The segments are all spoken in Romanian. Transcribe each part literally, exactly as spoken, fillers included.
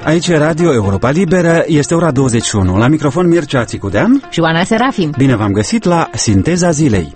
Aici e Radio Europa Liberă, este ora douăzeci și unu. La microfon Mircea Țicudean și Oana Serafim. Bine v-am găsit la Sinteza Zilei.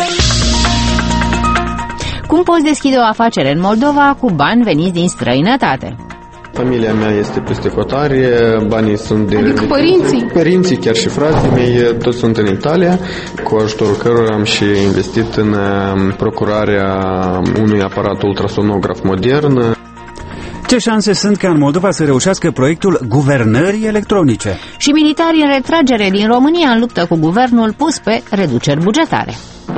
Cum poți deschide o afacere în Moldova cu bani veniți din străinătate? Familia mea este peste hotare, banii sunt de... Adică părinții? Părinții, chiar și frații mei, toți sunt în Italia, cu ajutorul cărora am și investit în procurarea unui aparat ultrasonograf modern. Ce șanse sunt ca în Moldova să reușească proiectul guvernării electronice? Și militarii în retragere din România în luptă cu guvernul pus pe reduceri bugetare.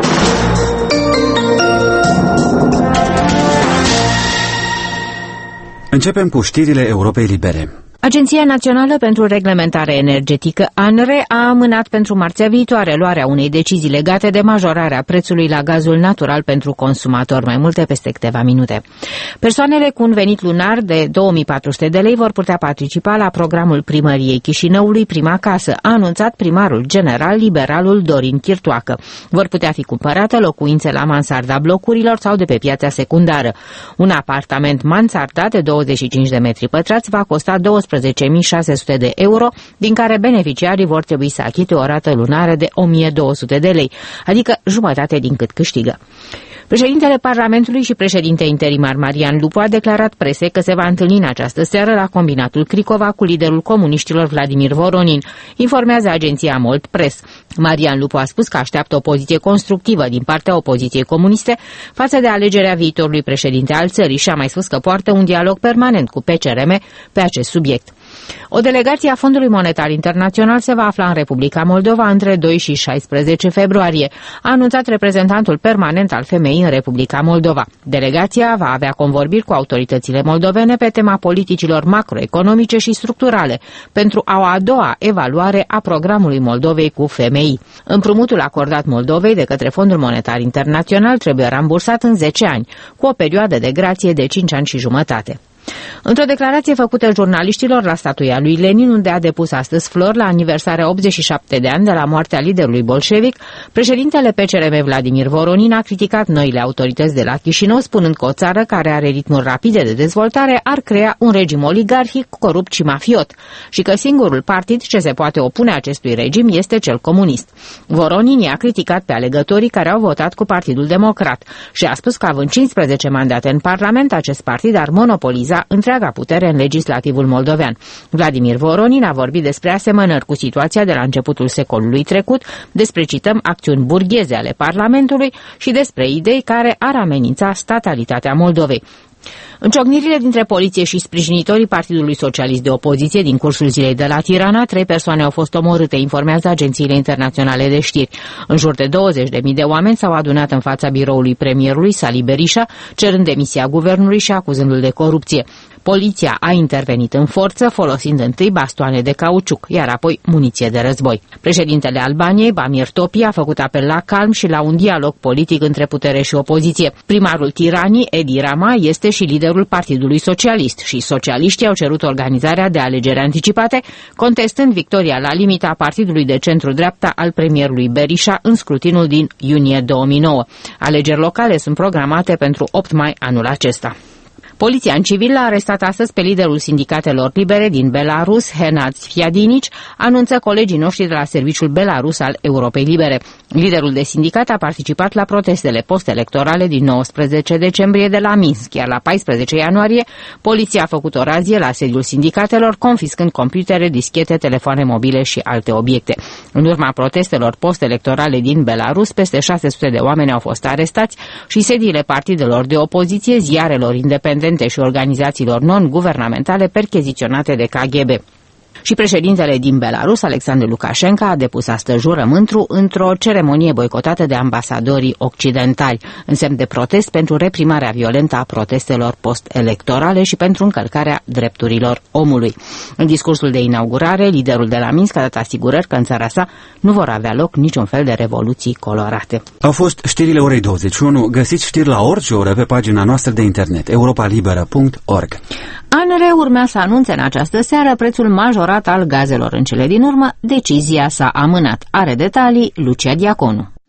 Începem cu știrile Europei Libere. Agenția Națională pentru Reglementare Energetică, ANRE, a amânat pentru marțea viitoare luarea unei decizii legate de majorarea prețului la gazul natural pentru consumator. Mai multe peste câteva minute. Persoanele cu un venit lunar de două mii patru sute de lei vor putea participa la programul Primăriei Chișinăului Prima Casă, a anunțat primarul general liberalul Dorin Chirtoacă. Vor putea fi cumpărate locuințe la mansarda blocurilor sau de pe piața secundară. Un apartament mansardat de douăzeci și cinci de metri pătrați va costa douăsprezece mii șase sute de euro, din care beneficiarii vor trebui să achite o rată lunară de o mie două sute de lei, adică jumătate din cât câștigă. Președintele Parlamentului și președinte interimar Marian Lupu a declarat presei că se va întâlni în această seară la combinatul Cricova cu liderul comuniștilor Vladimir Voronin, informează agenția Molt Press. Marian Lupu a spus că așteaptă o poziție constructivă din partea opoziției comuniste față de alegerea viitorului președinte al țării și a mai spus că poartă un dialog permanent cu P C R M pe acest subiect. O delegație a Fondului Monetar Internațional se va afla în Republica Moldova între doi și șaisprezece februarie, a anunțat reprezentantul permanent al femeii în Republica Moldova. Delegația va avea convorbiri cu autoritățile moldovene pe tema politicilor macroeconomice și structurale pentru a o a doua evaluare a programului Moldovei cu F M I. Împrumutul acordat Moldovei de către Fondul Monetar Internațional trebuie rambursat în zece ani, cu o perioadă de grație de cinci ani și jumătate. Într-o declarație făcută jurnaliștilor la statuia lui Lenin, unde a depus astăzi flori la aniversarea optzeci și șapte de ani de la moartea liderului bolșevic, președintele P C R M Vladimir Voronin a criticat noile autorități de la Chișinău, spunând că o țară care are ritmuri rapide de dezvoltare ar crea un regim oligarhic, corupt și mafiot și că singurul partid ce se poate opune acestui regim este cel comunist. Voronin i-a criticat pe alegătorii care au votat cu Partidul Democrat și a spus că, având cincisprezece mandate în Parlament, acest partid ar monopoliza întreaga putere în legislativul moldovean. Vladimir Voronin a vorbit despre asemănări cu situația de la începutul secolului trecut, despre, cităm, acțiuni burgheze ale Parlamentului și despre idei care ar amenința statalitatea Moldovei. În ciocnirile dintre poliție și sprijinitorii Partidului Socialist de Opoziție din cursul zilei de la Tirana, trei persoane au fost omorâte, informează agențiile internaționale de știri. În jur de douăzeci de mii de oameni s-au adunat în fața biroului premierului Sali Berisha, cerând demisia guvernului și acuzându-l de corupție. Poliția a intervenit în forță, folosind întâi bastoane de cauciuc, iar apoi muniție de război. Președintele Albaniei, Bamir Topi, a făcut apel la calm și la un dialog politic între putere și opoziție. Primarul Tiranii, Edi Rama, este și liderul Partidului Socialist și socialiștii au cerut organizarea de alegeri anticipate, contestând victoria la limita a partidului de centru-dreapta al premierului Berisha în scrutinul din iunie două mii nouă. Alegeri locale sunt programate pentru opt mai anul acesta. Poliția în civil l-a arestat astăzi pe liderul sindicatelor libere din Belarus, Henad Fiadinici, anunță colegii noștri de la Serviciul Belarus al Europei Libere. Liderul de sindicat a participat la protestele post-electorale din nouăsprezece decembrie de la Minsk, iar la paisprezece ianuarie poliția a făcut o razie la sediul sindicatelor, confiscând computere, dischete, telefoane mobile și alte obiecte. În urma protestelor post-electorale din Belarus, peste șase sute de oameni au fost arestați și sediile partidelor de opoziție, ziarelor independente și organizațiilor non-guvernamentale percheziționate de K G B. Și președintele din Belarus, Alexandru Lukashenko, a depus astăzi jurământul într-o ceremonie boicotată de ambasadorii occidentali, în semn de protest pentru reprimarea violentă a protestelor post-electorale și pentru încălcarea drepturilor omului. În discursul de inaugurare, liderul de la Minsk a dat asigurări că în țara sa nu vor avea loc niciun fel de revoluții colorate. Au fost știrile orei douăzeci și unu. Găsiți știri la orice oră pe pagina noastră de internet, europa liberă punct org. ANRE urmea să anunțe în această seară prețul majorat al gazelor. În cele din urmă, decizia s-a amânat. Are detalii Lucia Diaconu.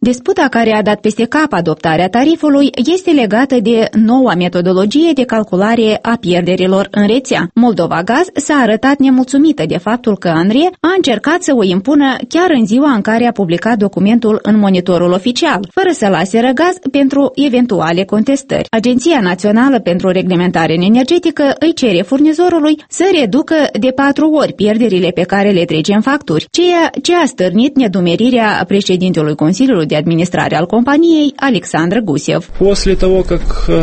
Disputa care a dat peste cap adoptarea tarifului este legată de noua metodologie de calculare a pierderilor în rețea. Moldova Gaz s-a arătat nemulțumită de faptul că ANRE a încercat să o impună chiar în ziua în care a publicat documentul în monitorul oficial, fără să lase răgaz pentru eventuale contestări. Agenția Națională pentru Reglementare Energetică îi cere furnizorului să reducă de patru ori pierderile pe care le trece în facturi, ceea ce a stârnit nedumerirea președintelui Consiliului de Administrare al companiei, Alexandru Gusiev. После того, как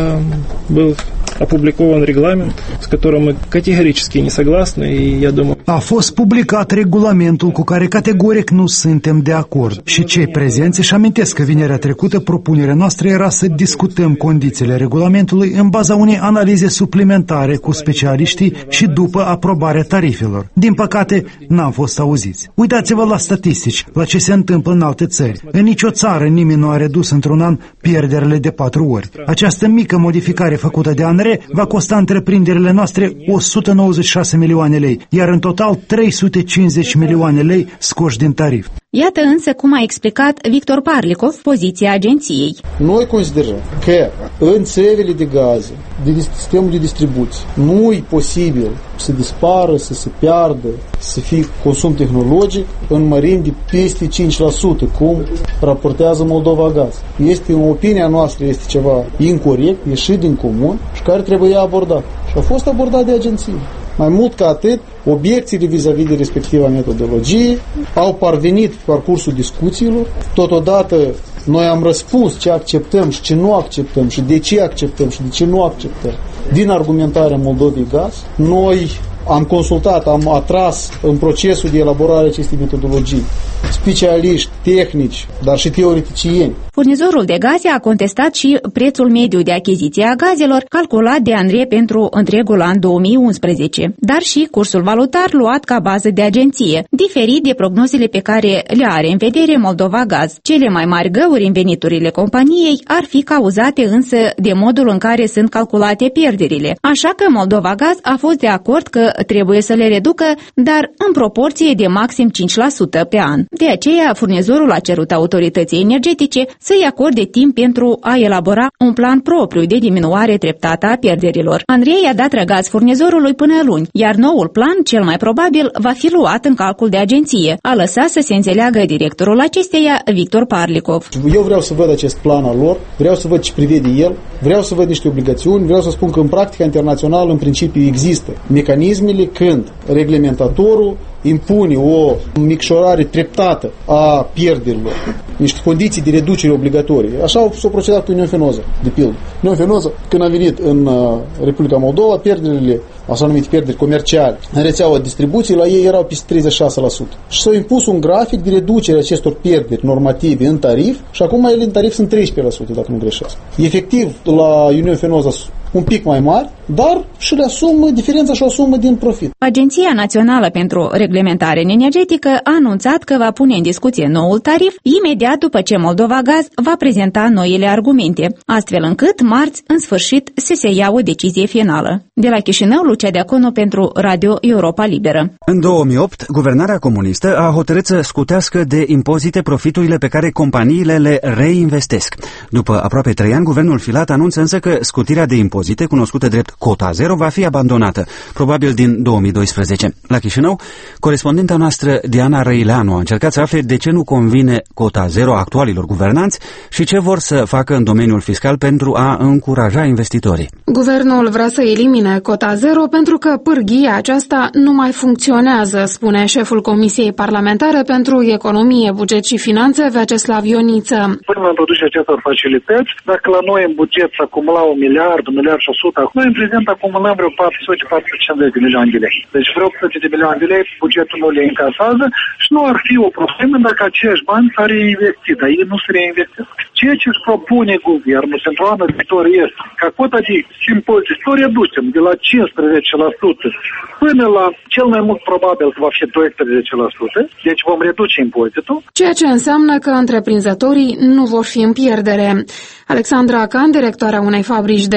был опубликован регламент, с которым мы категорически не согласны, и я думаю... A fost publicat regulamentul cu care categoric nu suntem de acord și cei prezenți își amintesc că vinerea trecută propunerea noastră era să discutăm condițiile regulamentului în baza unei analize suplimentare cu specialiștii și după aprobarea tarifelor. Din păcate, n-am fost auziți. Uitați-vă la statistici, la ce se întâmplă în alte țări. În nicio țară nimeni nu a redus într-un an pierderile de patru ori. Această mică modificare făcută de ANRE va costa întreprinderile noastre o sută nouăzeci și șase milioane lei, iar în total trei sute cincizeci milioane lei scoși din tarif. Iată însă cum a explicat Victor Parlikov poziția agenției. Noi considerăm că în țevele de gaze, de sistemul de distribuție, nu e posibil să dispară, să se piardă, să fie consum tehnologic în mărimi de peste cinci la sută, cum raportează Moldova Gaz. Este, în opinia noastră, este ceva incorect, ieșit din comun și care trebuie abordat. Și a fost abordat de agenție. Mai mult ca atât, obiecțiile vis-a-vis de respectiva metodologie au parvenit pe parcursul discuțiilor. Totodată, noi am răspuns ce acceptăm și ce nu acceptăm și de ce acceptăm și de ce nu acceptăm din argumentarea Moldovei Gaz. Noi am consultat, am atras în procesul de elaborare acestei metodologii specialiști, tehnici, dar și teoreticieni. Furnizorul de gaze a contestat și prețul mediu de achiziție a gazelor calculat de ANRE pentru întregul an două mii unsprezece, dar și cursul valutar luat ca bază de agenție, diferit de prognozele pe care le are în vedere Moldova Gaz. Cele mai mari găuri în veniturile companiei ar fi cauzate însă de modul în care sunt calculate pierderile, așa că Moldova Gaz a fost de acord că trebuie să le reducă, dar în proporție de maxim cinci la sută pe an. De aceea, furnizorul a cerut autorității energetice să-i acorde timp pentru a elabora un plan propriu de diminuare treptată a pierderilor. ANRE i-a dat răgaz furnizorului până luni, iar noul plan, cel mai probabil, va fi luat în calcul de agenție, a lăsat să se înțeleagă directorul acesteia, Victor Parlikov. Eu vreau să văd acest plan al lor, vreau să văd ce prevede el, vreau să văd niște obligațiuni, vreau să spun că în practica internațională, în principiu, există mecanismele când reglementatorul impune o micșorare treptată a pierderilor, niște condiții de reducere obligatorii. Așa s-a procedat cu Uniunea Fenoză, de pildă. Uniunea Fenoză, când a venit în Republica Moldova, pierderile, așa numite pierderi comerciale, în rețeaua distribuției, la ei erau peste treizeci și șase la sută. Și s-a impus un grafic de reducere acestor pierderi normative în tarif și acum ele în tarif sunt treisprezece la sută, dacă nu greșesc. Efectiv, la Uniunea Fenoză un pic mai mari, dar și le asumă diferența și o asumă din profit. Agenția Națională pentru Reglementare Energetică a anunțat că va pune în discuție noul tarif imediat după ce Moldova Gaz va prezenta noile argumente, astfel încât marți, în sfârșit, să se ia o decizie finală. De la Chișinău, Lucia Deaconu pentru Radio Europa Liberă. În două mii opt, guvernarea comunistă a hotărât să scutească de impozite profiturile pe care companiile le reinvestesc. După aproape trei ani, guvernul Filat anunță însă că scutirea de impozite, cunoscută drept cota zero, va fi abandonată, probabil din două mii doisprezece. La Chișinău, corespondenta noastră Diana Răileanu a încercat să afle de ce nu convine cota zero actualilor guvernanți și ce vor să facă în domeniul fiscal pentru a încuraja investitorii. Guvernul vrea să elimine cota zero pentru că pârghia aceasta nu mai funcționează, spune șeful Comisiei Parlamentare pentru Economie, Buget și Finanțe, Vyacheslav Ioniță. Până la introducerea acestor facilități, dacă la noi în buget s-a acumulat un miliard, un miliard și o sută, noi în prezent acumulăm vreo patru sute - patru sute cincizeci de milioane de lei. Deci vreo opt sute de milioane de lei bugetul nu le încasează și nu ar fi o problemă dacă acești bani s-ar reinvesti, dar ei nu se reinvestesc. Ceea ce își propune guvernul pentru anul viitor este ca cota de impozit să o reducem de la cincisprezece la sută până la cel mai mult probabil că va fi doisprezece la sută, deci vom reduce impozitul. Ceea ce înseamnă că întreprinzătorii nu vor fi în pierdere. Alexandra Can, directoarea unei fabrici de marochini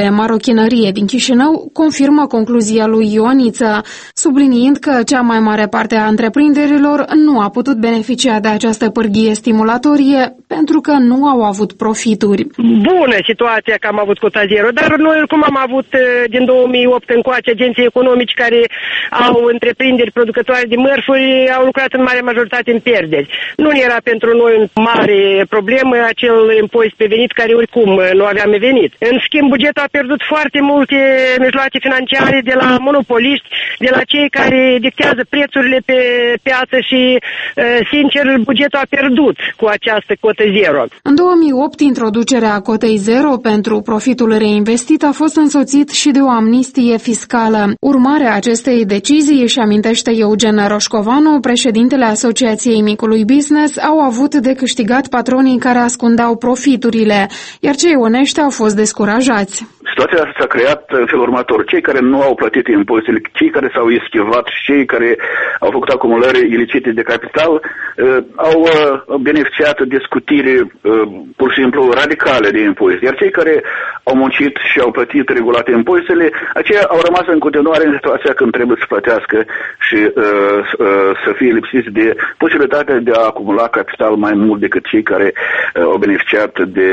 Mașinărie din Chișinău confirmă concluzia lui Ioniță, subliniind că cea mai mare parte a întreprinderilor nu a putut beneficia de această pârghie stimulatorie pentru că nu au avut profituri. Bună situația că am avut cota zero, dar noi oricum am avut din două mii opt încoace agenții economici care au întreprinderi producătoare de mărfuri, au lucrat în mare majoritate în pierderi. Nu era pentru noi o mare problemă acel impozit pe venit care oricum nu aveam venit. În schimb, bugetul a pierdut foarte multe mijloace financiare de la monopoliști, de la cei care dictează prețurile pe piață și, sincer, bugetul a pierdut cu această cotă zero. În două mii opt, introducerea cotei zero pentru profitul reinvestit a fost însoțit și de o amnistie fiscală. Urmarea acestei decizii, își amintește Eugen Roșcovanu, președintele Asociației Micului Business, au avut de câștigat patronii care ascundeau profiturile, iar cei onești au fost descurajați. Situația asta s-a creat în felul următor. Cei care nu au plătit impozitele, cei care s-au eschivat și cei care au făcut acumulări ilicite de capital uh, au uh, beneficiat de scutiri uh, pur și simplu radicale de impozite. Iar cei care au muncit și au plătit regulate impozitele, aceia au rămas în continuare în situația când trebuie să plătească și uh, uh, să fie lipsiți de posibilitatea de a acumula capital mai mult decât cei care uh, au beneficiat de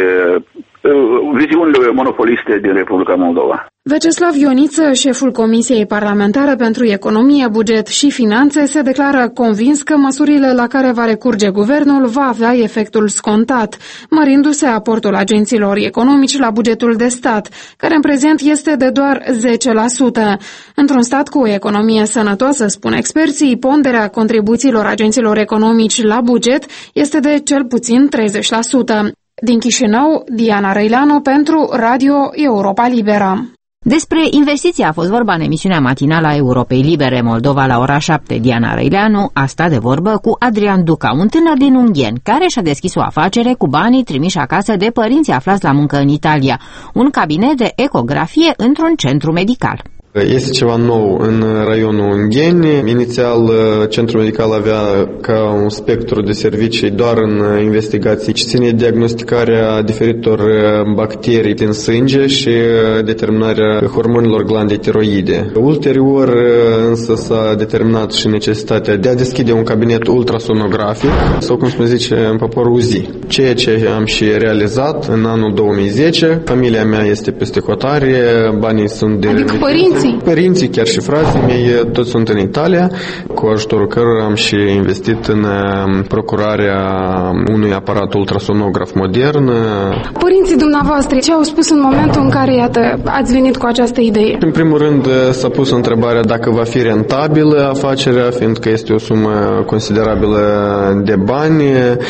viziunile monopoliste din Republica Moldova. Veceslav Ioniță, șeful Comisiei Parlamentare pentru Economie, Buget și Finanțe, se declară convins că măsurile la care va recurge guvernul va avea efectul scontat, mărindu-se aportul agenților economici la bugetul de stat, care în prezent este de doar zece la sută. Într-un stat cu o economie sănătoasă, spun experții, ponderea contribuțiilor agenților economici la buget este de cel puțin treizeci la sută. Din Chișinău, Diana Răileanu pentru Radio Europa Liberă. Despre investiții a fost vorba în emisiunea matinală a Europei Libere Moldova la ora șapte. Diana Răileanu a stat de vorbă cu Adrian Duca, un tânăr din Ungheni, care și-a deschis o afacere cu banii trimiși acasă de părinții aflați la muncă în Italia, un cabinet de ecografie într-un centru medical. Este ceva nou în raionul Ungheni. Inițial, centrul medical avea ca un spectru de servicii doar în investigații ce ține diagnosticarea diferitor bacterii din sânge și determinarea hormonilor glandei tiroide. Ulterior, însă, s-a determinat și necesitatea de a deschide un cabinet ultrasonografic sau, cum se zice în popor, U Z I. Ceea ce am și realizat în anul două mii zece. Familia mea este peste hotare, banii sunt de... Adică părinții? Părinții, chiar și frații mei, toți sunt în Italia, cu ajutorul cărora am și investit în procurarea unui aparat ultrasonograf modern. Părinții dumneavoastră, ce au spus în momentul în care, iată, ați venit cu această idee? În primul rând, s-a pus întrebarea dacă va fi rentabilă afacerea, fiindcă este o sumă considerabilă de bani.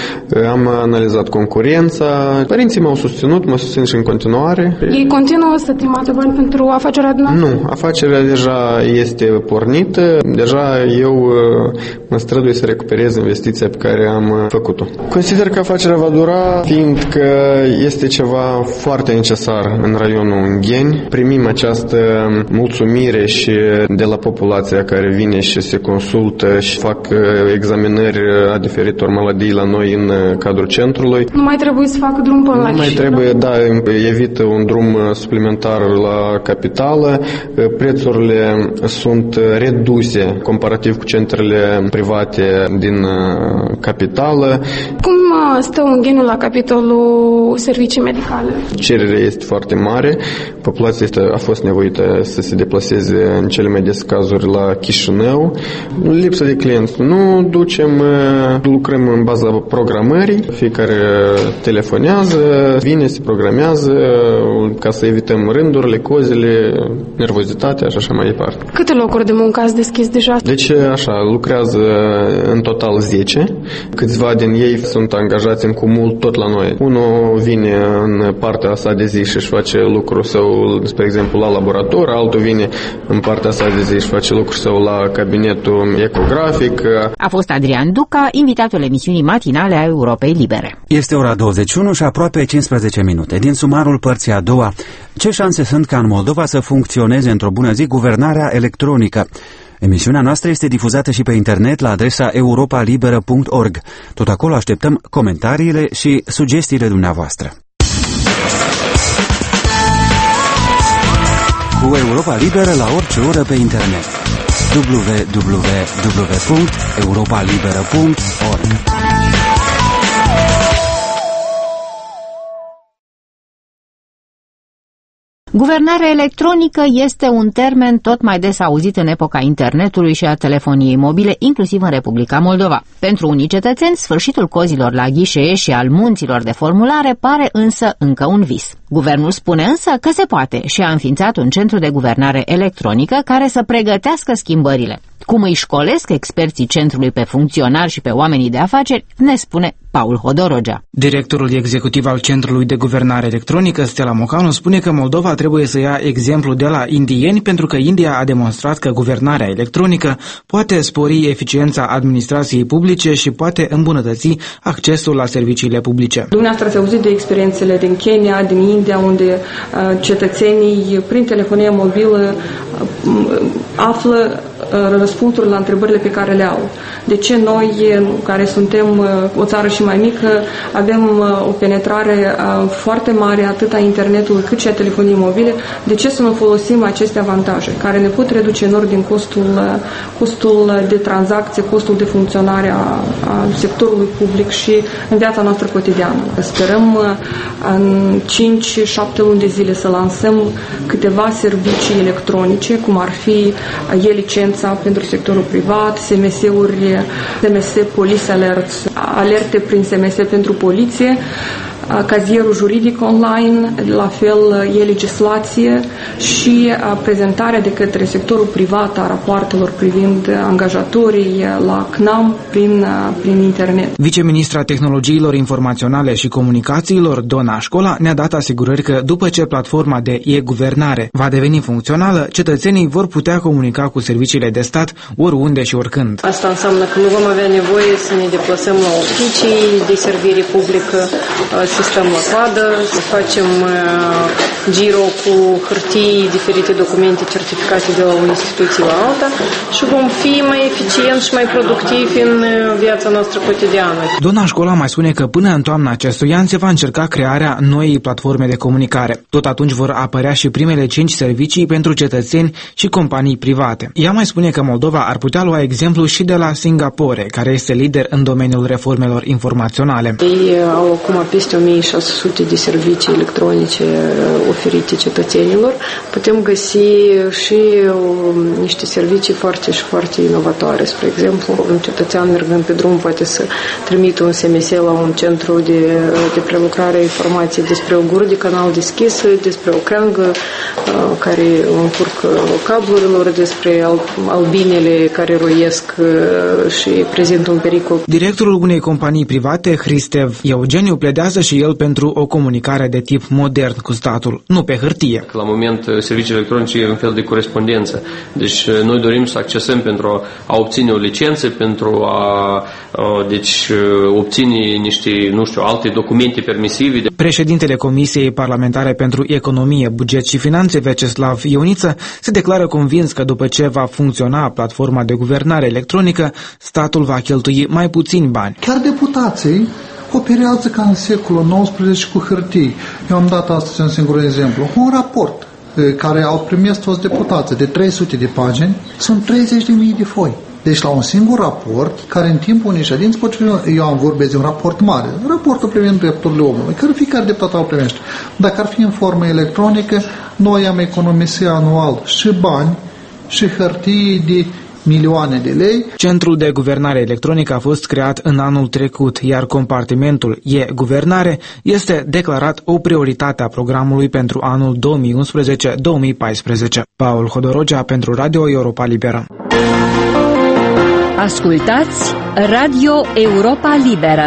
Am analizat concurența. Părinții m-au susținut, mă susțin și în continuare. Ei continuă să trimată bani pentru afacerea dumneavoastră? Nu, afacerea deja este pornită, deja eu mă strădui să recuperez investiția pe care am făcut-o. Consider că afacerea va dura, fiindcă este ceva foarte necesar în raionul Ungheni. Primim această mulțumire și de la populația care vine și se consultă și fac examinări a diferitor maladii la noi în cadrul centrului. Nu mai trebuie să facă drum până la Nu mai trebuie, da, evită un drum suplimentar la capitală. Prețurile sunt reduse comparativ cu centrele private din capitală. Cum stă Ungheniul la capitolul servicii medicale? Cererea este foarte mare. Populația este, a fost nevoită să se deplaseze în cele mai des cazuri la Chișinău. Lipsa de clienți. Nu ducem, lucrăm în baza programării. Fiecare telefonează, vine, se programează ca să evităm rândurile, cozile, nervozitatea și așa mai departe. Câte locuri de muncă ați deschis deja? Deci, așa, lucrează în total zece. Câțiva din ei sunt angajați în cumul tot la noi. Unul vine în partea sa de zi și își face lucrul său, spre exemplu, la laborator, altul vine în partea sa de zi și face lucrul său la cabinetul ecografic. A fost Adrian Duca, invitatul emisiunii matinale a Europei Libere. Este ora douăzeci și unu și aproape cincisprezece minute. Din sumarul părții a doua, ce șanse sunt ca în Moldova să funcționeze într-o bună zi guvernarea electronică? Emisiunea noastră este difuzată și pe internet la adresa europa liberă punct org. Tot acolo așteptăm comentariile și sugestiile dumneavoastră. cu Europa Liberă la orice oră pe internet. w w w punct europa liberă punct org Guvernarea electronică este un termen tot mai des auzit în epoca internetului și a telefoniei mobile, inclusiv în Republica Moldova. Pentru unii cetățeni, sfârșitul cozilor la ghișee și al munților de formulare pare însă încă un vis. Guvernul spune însă că se poate și a înființat un centru de guvernare electronică care să pregătească schimbările. Cum îi școlesc experții centrului pe funcționari și pe oamenii de afaceri, ne spune Paul Hodorogea. Directorul executiv al Centrului de Guvernare Electronică, Stella Mocanu, spune că Moldova trebuie să ia exemplu de la indieni pentru că India a demonstrat că guvernarea electronică poate spori eficiența administrației publice și poate îmbunătăți accesul la serviciile publice. Dumneavoastră ați auzit de experiențele din Kenya, din India, unde uh, cetățenii prin telefonie mobilă uh, află răspunsuri la întrebările pe care le au. De ce noi, care suntem o țară și mai mică, avem o penetrare foarte mare atât a internetului cât și a telefoniei mobile, de ce să nu folosim aceste avantaje care ne pot reduce în ordine costul, costul de tranzacție, costul de funcționare a, a sectorului public și în viața noastră cotidiană. Sperăm în cinci șapte luni de zile să lansăm câteva servicii electronice, cum ar fi e-licența pentru sectorul privat, S M S-uri, S M S Police Alerts, alerte prin S M S pentru poliție, cazierul juridic online, la fel e-legislație și prezentarea de către sectorul privat a rapoartelor privind angajatorii la C N A M prin, prin internet. Viceministra Tehnologiilor Informaționale și Comunicațiilor, Dona Școla, ne-a dat asigurări că după ce platforma de e-guvernare va deveni funcțională, cetățenii vor putea comunica cu serviciile de stat oriunde și oricând. Asta înseamnă că nu vom avea nevoie să ne deplasăm la oficii de servire publică, să stăm la coadă, să facem uh, giro cu hârtii, diferite documente certificate de la o instituție la alta și vom fi mai eficienți și mai productivi în uh, viața noastră cotidiană. Dona Școla mai spune că până în toamna acestui an se va încerca crearea noii platforme de comunicare. Tot atunci vor apărea și primele cinci servicii pentru cetățeni și companii private. Ea mai spune că Moldova ar putea lua exemplu și de la Singapore, care este lider în domeniul reformelor informaționale. Ei au acum peste o mie șase sute de servicii electronice oferite cetățenilor. Putem găsi și niște servicii foarte și foarte inovatoare. Spre exemplu, un cetățean mergând pe drum poate să trimită un S M S la un centru de, de prelucrare a informației despre o gură de canal deschisă, despre o creangă care încurcă cablurilor, despre albinele care roiesc și prezintă un pericol. Directorul unei companii private, Hristev Eugeniu, pledează și el pentru o comunicare de tip modern cu statul, nu pe hârtie. La moment, serviciile electronice e un fel de corespondență. Deci, noi dorim să accesăm pentru a obține o licență, pentru a, deci, obține niște, nu știu, alte documente permisive. Președintele Comisiei Parlamentare pentru Economie, Buget și Finanțe, Vyacheslav Ioniță, se declară convins că după ce va funcționa platforma de guvernare electronică, statul va cheltui mai puțini bani. Chiar deputații operează ca în secolul nouăsprezece cu hârtii. Eu am dat astăzi un singur exemplu. Un raport care au primit toți deputații de trei sute de pagini, sunt treizeci de mii de foi. Deci la un singur raport, care în timpul unei ședințe, eu am vorbesc de un raport mare, raportul privind drepturile omului, care fiecare deputat o primește. Dacă ar fi în formă electronică, noi am economisit anual și bani și hârtii de milioane de lei. Centrul de guvernare electronică a fost creat în anul trecut, iar compartimentul e-guvernare este declarat o prioritate a programului pentru anul două mii unsprezece două mii paisprezece. Paul Hodorogea pentru Radio Europa Liberă. Ascultați Radio Europa Liberă.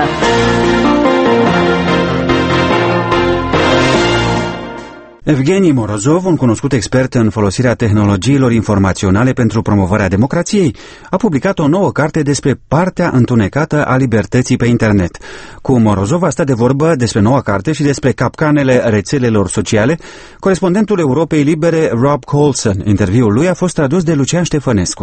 Evgeni Morozov, un cunoscut expert în folosirea tehnologiilor informaționale pentru promovarea democrației, a publicat o nouă carte despre partea întunecată a libertății pe internet. Cu Morozov a stat de vorbă despre noua carte și despre capcanele rețelelor sociale corespondentul Europei Libere Rob Colson. Interviul lui a fost tradus de Lucian Ștefănescu.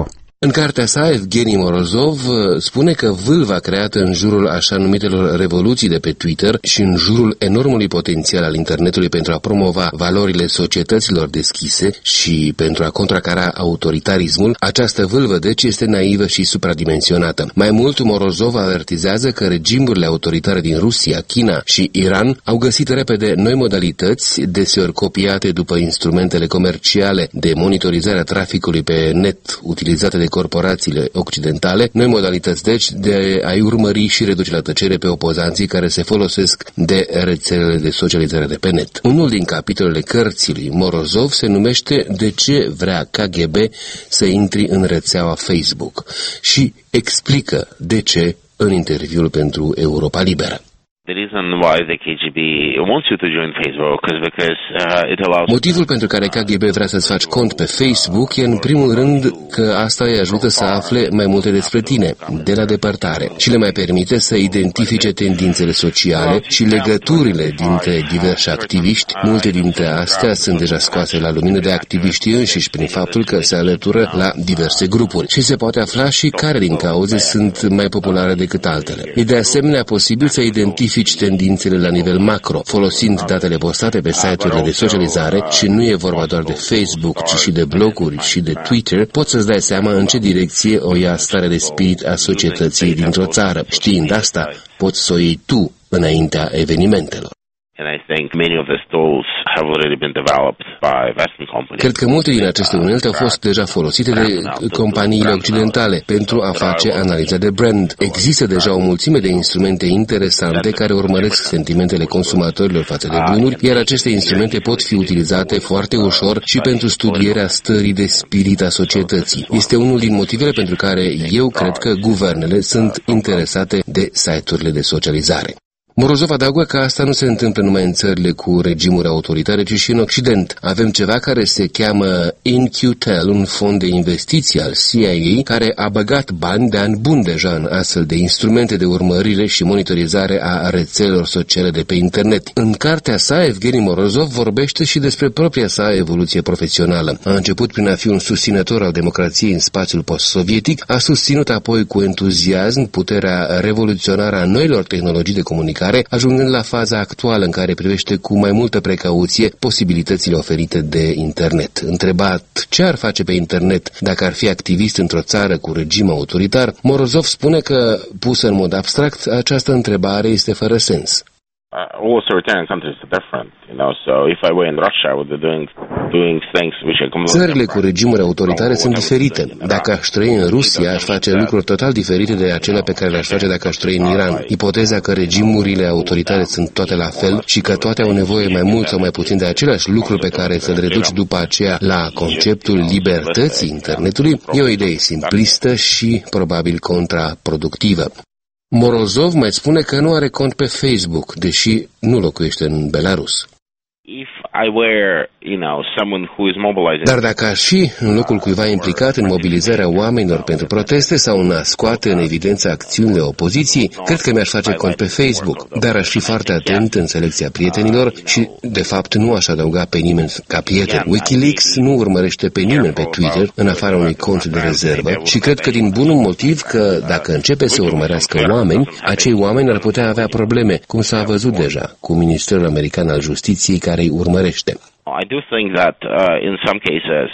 În cartea sa, Evgeni Morozov spune că vâlva creată în jurul așa numitelor revoluții de pe Twitter și în jurul enormului potențial al internetului pentru a promova valorile societăților deschise și pentru a contracara autoritarismul, această vâlvă deci este naivă și supradimensionată. Mai mult, Morozov avertizează că regimurile autoritare din Rusia, China și Iran au găsit repede noi modalități, deseori copiate după instrumentele comerciale de monitorizare a traficului pe net utilizate de corporațiile occidentale, noi modalități deci de a-i urmări și reduce la tăcere pe opozanții care se folosesc de rețelele de socializare de pe net. Unul din capitolele cărții lui Morozov se numește De ce vrea K G B să intri în rețeaua Facebook și explică de ce în interviul pentru Europa Liberă. The reason why the K G B wants you to join Facebook is because uh, it allows... Motivul pentru care K G B vrea să-ți faci cont pe Facebook e în primul rând că asta îi ajută să afle mai multe despre tine, de la depărtare, și le mai permite să identifice tendințele sociale și legăturile dintre diversi activiști. Multe dintre astea sunt deja scoase la lumină de activiștii înșiși prin faptul că se alătură la diverse grupuri și se poate afla și care din cauze sunt mai populare decât altele. E de asemenea posibil să identifici tendințele la nivel macro, folosind datele postate pe site-urile de socializare, și nu e vorba doar de Facebook, ci și de bloguri și de Twitter, poți să-ți dai seama în ce direcție o ia starea de spirit a societății dintr-o țară. Știind asta, poți să o iei tu înaintea evenimentelor. And I think many of these tools have already been developed by Western companies. Cred că multe din aceste unelte au fost deja folosite de companiile occidentale pentru a face analiza de brand. Există deja o mulțime de instrumente interesante care urmăresc sentimentele consumatorilor față de bunuri, iar aceste instrumente pot fi utilizate foarte ușor și pentru studierea stării de spirit a societății. Este unul din motivele pentru care eu cred că guvernele sunt interesate de site-urile de socializare. Morozov adaugă că asta nu se întâmplă numai în țările cu regimuri autoritare, ci și în Occident. Avem ceva care se cheamă N Q T E L, un fond de investiții al C I A, care a băgat bani de ani buni deja în astfel de instrumente de urmărire și monitorizare a rețelelor sociale de pe internet. În cartea sa, Evgeni Morozov vorbește și despre propria sa evoluție profesională. A început prin a fi un susținător al democrației în spațiul post-sovietic, a susținut apoi cu entuziasm puterea revoluționară a noilor tehnologii de comunicare, ajungând la faza actuală în care privește cu mai multă precauție posibilitățile oferite de internet. Întrebat ce ar face pe internet dacă ar fi activist într-o țară cu regim autoritar, Morozov spune că, pusă în mod abstract, această întrebare este fără sens. Uh, all authoritarian countries are different, you know, so if I were in Russia, I would be doing, doing things which are completely... Țările cu regimuri autoritare sunt diferite. Dacă aș trăi în Rusia, aș face lucruri total diferite de acelea pe care le-aș face dacă aș trăi în Iran. Ipoteza că regimurile autoritare sunt toate la fel și că toate au nevoie mai mult sau mai puțin de același lucru pe care să-l reduci după aceea la conceptul libertății internetului e o idee simplistă și probabil contraproductivă. Morozov mai spune că nu are cont pe Facebook, deși nu locuiește în Belarus. If I were, you know, someone who is mobilizing... Dar dacă aș fi în locul cuiva implicat în mobilizarea oamenilor pentru proteste sau în a scoate în evidență acțiunile opoziției, cred că mi-aș face cont pe Facebook, dar aș fi foarte atent în selecția prietenilor și, de fapt, nu aș adăuga pe nimeni ca prieten. Wikileaks nu urmărește pe nimeni pe Twitter, în afara unui cont de rezervă, și cred că din bunul motiv că, dacă începe să urmărească oameni, acei oameni ar putea avea probleme, cum s-a văzut deja cu Ministerul American al Justiției care îi urmărește. I do think that uh, in some cases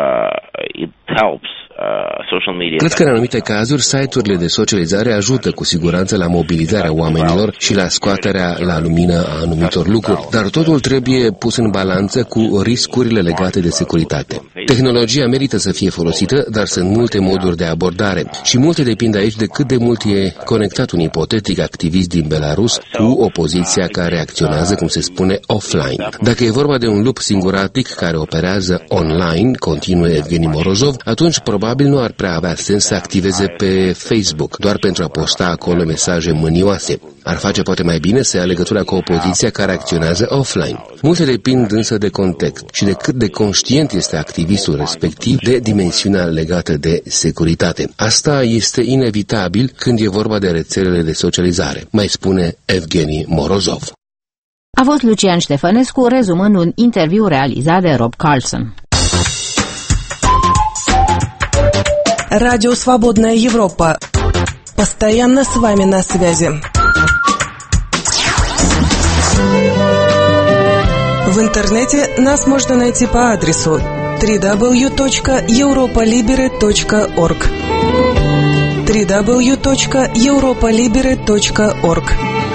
uh, it helps uh, social media. Cred că în anumite cazuri site-urile de socializare ajută cu siguranță la mobilizarea oamenilor și la scoaterea la lumină a anumitor lucruri, dar totul trebuie pus în balanță cu riscurile legate de securitate. Tehnologia merită să fie folosită, dar sunt multe moduri de abordare și multe depind aici de cât de mult e conectat un ipotetic activist din Belarus cu opoziția care acționează, cum se spune, offline. Dacă e vorba de un lup singuratic care operează online, continuă Evgeni Morozov, atunci probabil nu ar prea avea sens să activeze pe Facebook, doar pentru a posta acolo mesaje mânioase. Ar face poate mai bine să ia legătura cu opoziția care acționează offline. Multe depind însă de context și de cât de conștient este activistul respectiv de dimensiunea legată de securitate. Asta este inevitabil când e vorba de rețelele de socializare, mai spune Evgeni Morozov. A fost Lucian Ștefănescu rezumând un interviu realizat de Rob Carlson. Радио «Свободная Европа». Постоянно с вами на связи. В интернете нас можно найти по адресу дабл ю дабл ю дабл ю точка европа либере точка орг дабл ю дабл ю дабл ю точка европа либере точка орг.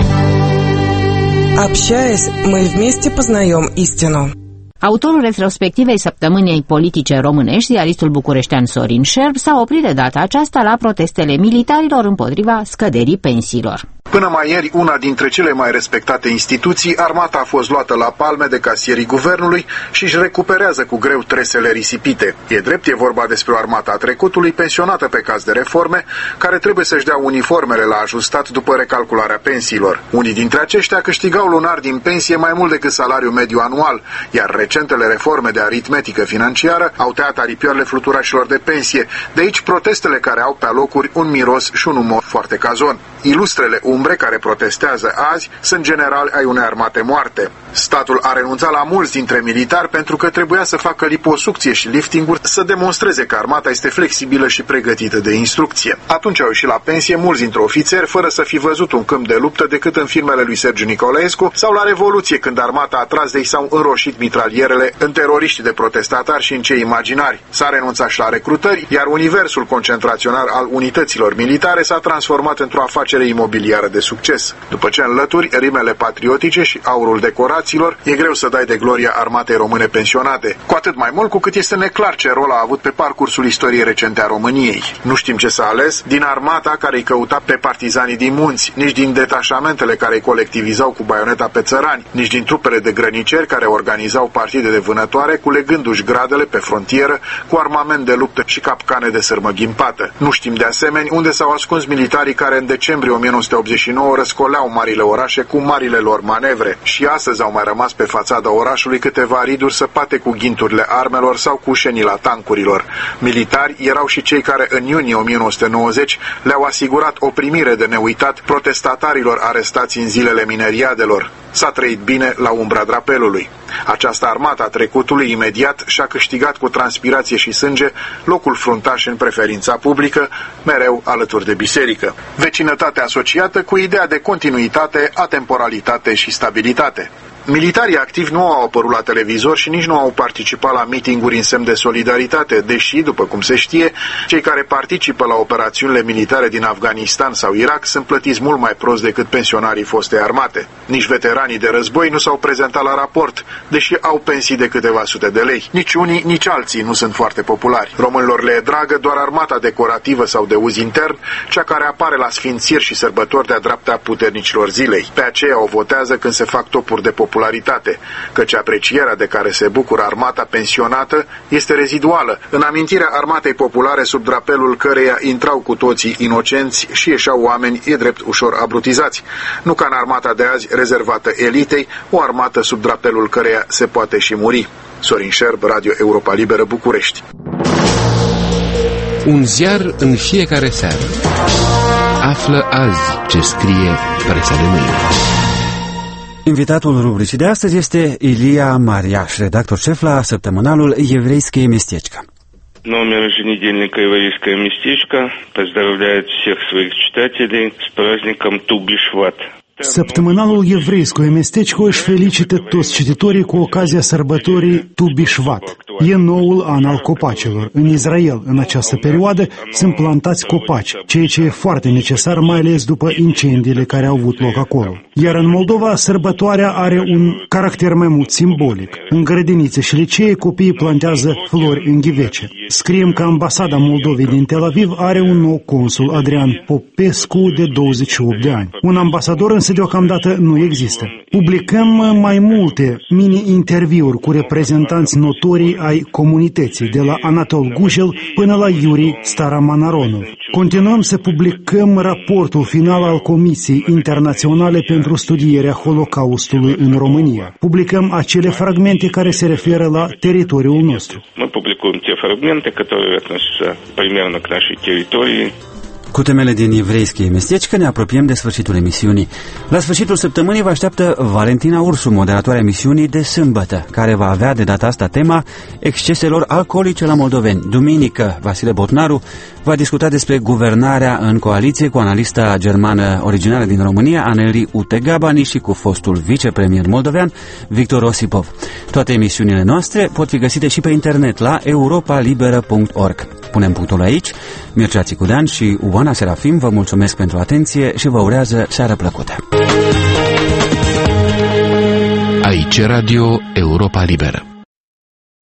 Общаясь, мы вместе познаем истину. Autorul retrospectivei săptămânii politice românești, ziaristul bucureștean Sorin Șerb, s-a oprit de data aceasta la protestele militarilor împotriva scăderii pensiilor. Până mai ieri, una dintre cele mai respectate instituții, armata a fost luată la palme de casierii guvernului și își recuperează cu greu tresele risipite. E drept, e vorba despre o armată a trecutului pensionată pe caz de reforme, care trebuie să-și dea uniformele la ajustat după recalcularea pensiilor. Unii dintre aceștia câștigau lunar din pensie mai mult decât salariul mediu anual, iar recentele reforme de aritmetică financiară au tăiat aripioarele fluturașilor de pensie. De aici protestele care au pe alocuri un miros și un umor foarte cazon. Ilustrele umbre care protestează azi sunt generali ai unei armate moarte. Statul a renunțat la mulți dintre militari pentru că trebuia să facă liposucție și liftinguri să demonstreze că armata este flexibilă și pregătită de instrucție. Atunci au ieșit la pensie mulți dintre ofițeri fără să fi văzut un câmp de luptă decât în filmele lui Sergiu Nicolaescu sau la Revoluție, când armata a tras de ei s-au înroșit mitralierele în teroriștii de protestatari și în cei imaginari. S-a renunțat și la recrutări, iar universul concentraționar al unităților militare s-a transformat într-o afacere imobiliară de succes. După ce înlături rimele patriotice și aurul decorațiilor, e greu să dai de gloria armatei române pensionate. Cu atât mai mult cu cât este neclar ce rol a avut pe parcursul istoriei recente a României. Nu știm ce s-a ales din armata care îi căuta pe partizanii din munți, nici din detașamentele care îi colectivizau cu baioneta pe țărani, nici din trupele de grăniceri care organizau partide de vânătoare culegându-și gradele pe frontieră cu armament de luptă și capcane de sârmă ghimpată. Nu știm de asemenea unde s-au ascuns militarii care în decembrie o mie nouă sute optzeci și nouă răscoleau marile orașe cu marile lor manevre și astăzi au mai rămas pe fațada orașului câteva riduri săpate cu ghinturile armelor sau cu șenila tancurilor. Militari erau și cei care în iunie o mie nouă sute nouăzeci le-au asigurat o primire de neuitat protestatarilor arestați în zilele mineriadelor. S-a trăit bine la umbra drapelului. Această armată a trecutului imediat și-a câștigat cu transpirație și sânge locul fruntaș în preferința publică, mereu alături de biserică. Vecinătate asociată cu ideea de continuitate, atemporalitate și stabilitate. Militarii activi nu au apărut la televizor și nici nu au participat la mitinguri în semn de solidaritate, deși, după cum se știe, cei care participă la operațiunile militare din Afganistan sau Irak sunt plătiți mult mai prost decât pensionarii fostei armate. Nici veteranii de război nu s-au prezentat la raport, deși au pensii de câteva sute de lei. Nici unii, nici alții nu sunt foarte populari. Românilor le e dragă doar armata decorativă sau de uz intern, cea care apare la sfințiri și sărbători de-a dreapta puternicilor zilei. Pe aceea o votează când se fac topuri de popularitate. popularitate, căci aprecierea de care se bucură armata pensionată este reziduală, în amintirea armatei populare sub drapelul căreia intrau cu toții inocenți și ieșeau oameni, e drept, ușor abrutizați, nu ca în armata de azi rezervată elitei, o armată sub drapelul căreia se poate și muri. Sorin Șerb, Radio Europa Liberă, București. Un ziar în fiecare seară. Află azi ce scrie presa de mâine. Invitatul rubricii de astăzi este Ilia Mariaș, redactor șef la săptămânalul Еврейское местечко. Номер еженедельника «Еврейское местечко» поздравляет всех своих читателей с праздником Ту-Бишват. Săptămânalul Еврейское местечко își felicită toți cititorii cu ocazia sărbătorii Tu Bishvat. E noul an al copacilor. În Israel, în această perioadă, sunt plantați copaci, ceea ce e foarte necesar, mai ales după incendiile care au avut loc acolo. Iar în Moldova, sărbătoarea are un caracter mai mult simbolic. În grădinițe și licee, copiii plantează flori în ghivece. Scriem că ambasada Moldovei din Tel Aviv are un nou consul, Adrian Popescu, de douăzeci și opt de ani. Un ambasador însă deocamdată nu există. Publicăm mai multe mini-interviuri cu reprezentanți notorii ai comunității, de la Anatol Gujel până la Yuri Staramanaronov. Continuăm să publicăm raportul final al Comisiei Internaționale pentru Studierea Holocaustului în România. Publicăm acele fragmente care se referă la teritoriul nostru. Мы публикуем те фрагменты, которые относятся примерно к нашей территории. Cu temele din Evreiskije Mestečka ne apropiem de sfârșitul emisiunii. La sfârșitul săptămânii vă așteaptă Valentina Ursu, moderatoarea emisiunii de sâmbătă, care va avea de data asta tema exceselor alcoolice la moldoveni. Duminică, Vasile Botnaru va discuta despre guvernarea în coaliție cu analista germană originară din România, Aneli Utegabani, și cu fostul vicepremier moldovean, Victor Osipov. Toate emisiunile noastre pot fi găsite și pe internet la europa liberă punct org. Punem punctul aici. Mircea Țicudean și Oana Serafim vă mulțumesc pentru atenție și vă urează seară plăcută. Aici Radio Europa Liberă.